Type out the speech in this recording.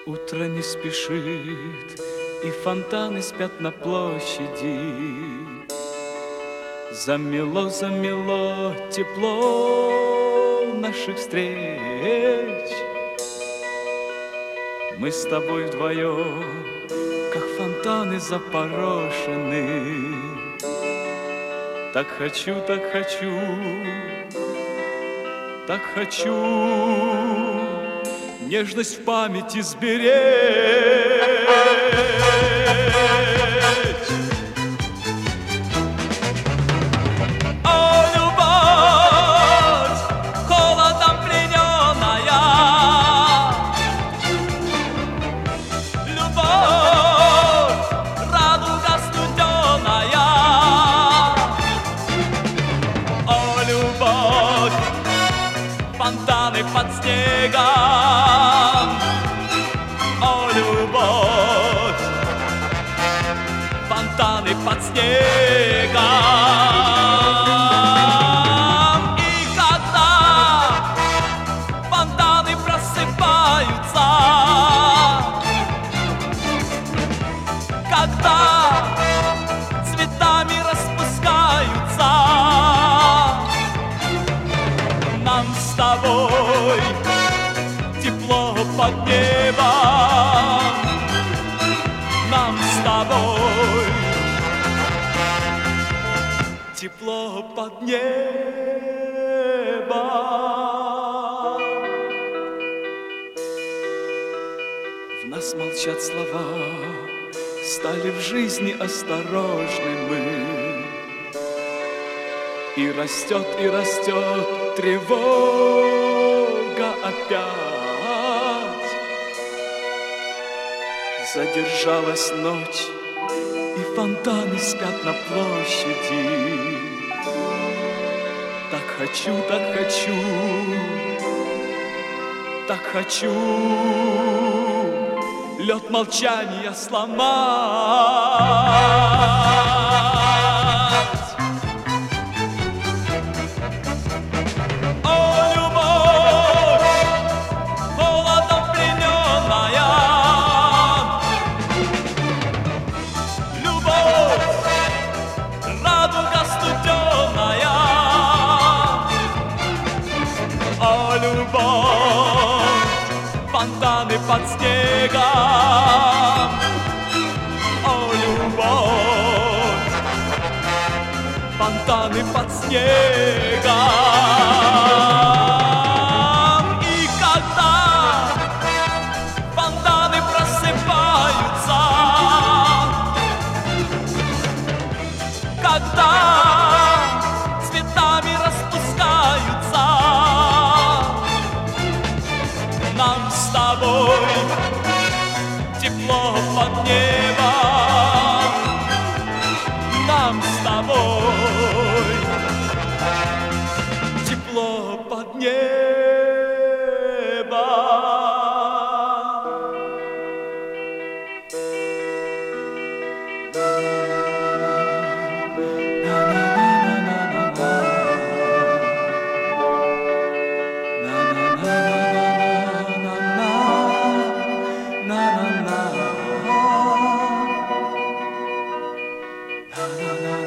Утро не спешит, и фонтаны спят на площади. Замело, замело тепло наших встреч. Мы с тобой вдвоем, как фонтаны запорошены. Так хочу, так хочу, так хочу нежность в памяти сберечь. О, любовь, холодом плененная, любовь, радуга студеная. О, любовь, фонтаны под снегом. О, любовь, фонтаны под снегом. И когда фонтаны просыпаются, когда цветами распускаются, нам с тобой тепло под небом. Нам с тобой тепло под небом. В нас молчат слова, стали в жизни осторожны мы. И растет тревога опять. Задержалась ночь, и фонтаны спят на площади. Так хочу, так хочу, так хочу лед молчания сломать. Фонтаны под снегом. О, любовь, фонтаны под снегом. И когда фонтаны просыпаются, когда цветами распускаются, нам с тобой тепло под небом. Нам с тобой тепло под небом. Na na